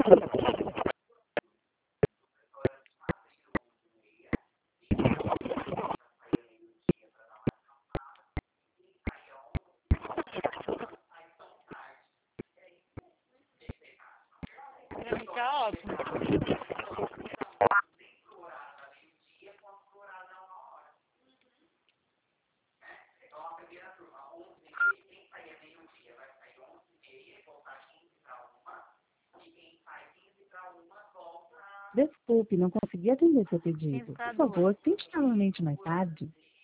Pra mim tá ótimo. Desculpe, não consegui atender seu pedido. Por favor, tente novamente mais tarde.